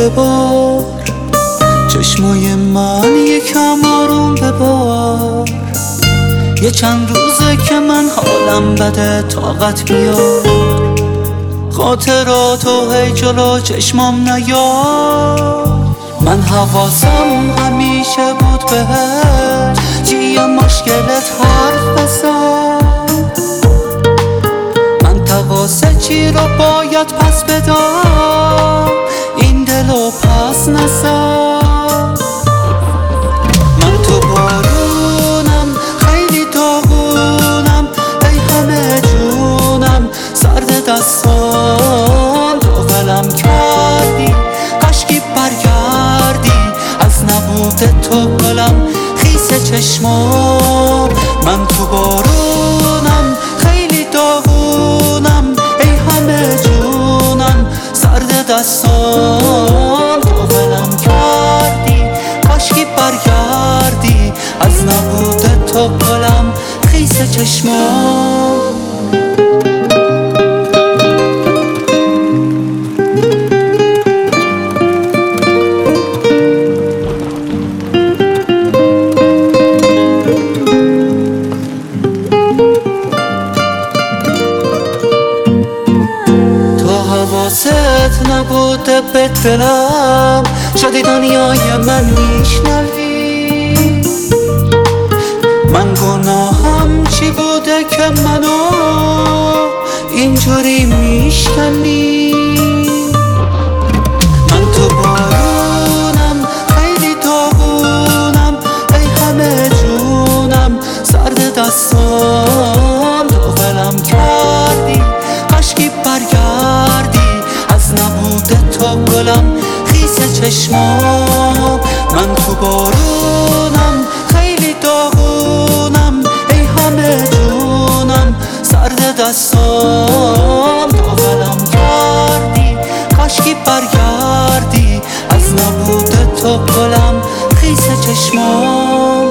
ببار، چشمای من یکم آروم ببار. یه چند روزه که من حالم بده، طاقت بیار. خاطراتو هی جلو چشمام نیار. من حواسم همیشه بود بهت، چیه مشکلت حرف بزن. من تقاصه چی رو باید پس بدم، این دلو پس نزن. من تو بارونم، خیلی داغونم، ای همه جونم، سرد دستان تو ولم کردی. کاشکی برگردی، از نبود تو گلم خیس چشمام. من تو بارونم، خیلی داغونم، ای همه جونم، سرد دستان تو ولم کردی. کاشکی برگردی، از نبود تو گلم خیس چشمام. حواست نبوده به دلم، شدی دنیای من میشنوی. من گناهم چی بوده که منو اینجوری میشکنی. من تو بارونم، خیلی داغونم، ای همه جونم، سرد دستان تو ولم کردی. کاشکی برگردی، از نبود تو گلم خیس چشمام. من تو بارونم، خیلی داغونم، ای همه جونم، سرد دستان تو ولم کردی. کاشکی برگردی، از نبود تو گلم خیس چشمام.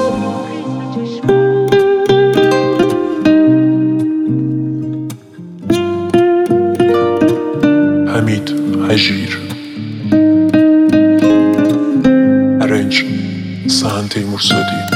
حمید هجیر. ارنج سهن تیمورزادی.